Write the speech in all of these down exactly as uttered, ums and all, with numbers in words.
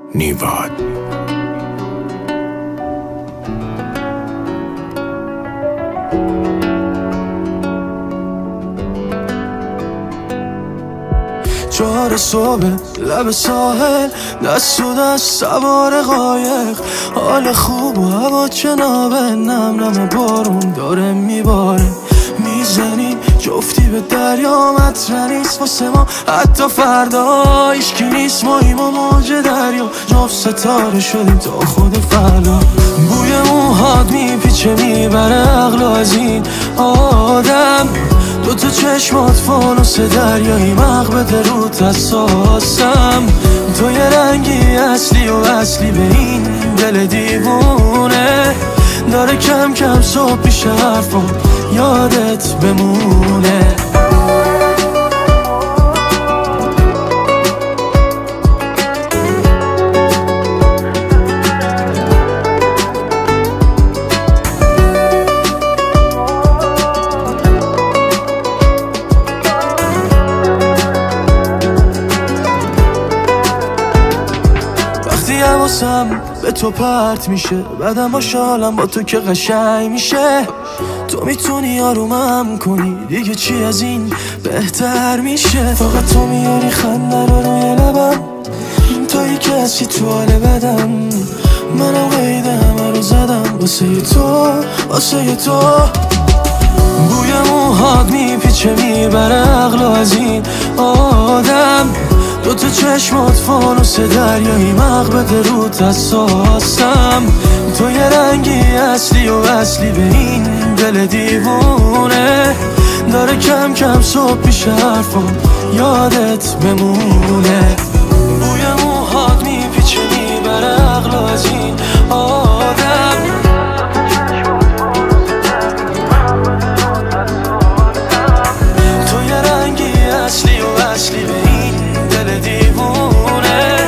نیواد. چهار صبح لب ساحل، دست و دست سوار قایق، حال خوب و هوا جنابه، نم نم بارون داره میباره، میزنی جفتی به دریا، مطرح نیست واسه ما حتی فردا، هیچکی نیست ماییم و موج دریا، جفت ستاره شدیم تا خود فردا. بوی موهات میپیچه میبره عقل از این آدم، دو تا چشمات فانوس دریایی، مغبت روت حساسم، تو یه رنگی اصلی و اصلی به این دل دیوونه، داره کم کم صبح پیش حرفم یادت بمونه. حواسم به تو پرت میشه، بعدم با شالم با تو که قشنگ میشه، تو میتونی آرومم کنی، دیگه چی از این بهتر میشه، فقط تو میاری خنده رو روی لبم، تویی که هستی تو حال بدم، منم قید همه رو زدم واسه تو واسه تو. بوی موهات میپیچه میبره عقل از این آدم، دو تا چشمات فانوس دریایی، مغبت روت حساسم، تو یه رنگی اصلی و اصلی به این دل دیوونه، داره کم کم صبح پیش حرفم یادت بمونه. بوی موهات میپیچه میبره عقل از این آدم، تو یه رنگی اصلی و اصلی به این دل دیوونه.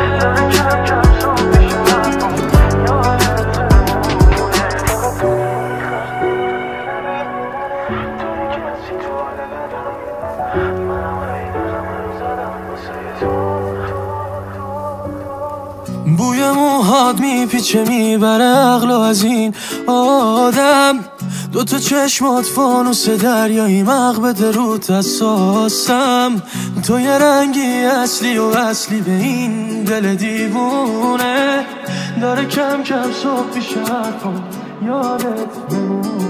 بوی موهات میپیچه میبره عقل از این آدم، دو تا چشمات فانوس دریایی، مغبت روت حساسم، تو یه رنگی اصلی و اصلی به این دل دیوونه، داره کم کم صبح پیش حرفم یادت بمونه.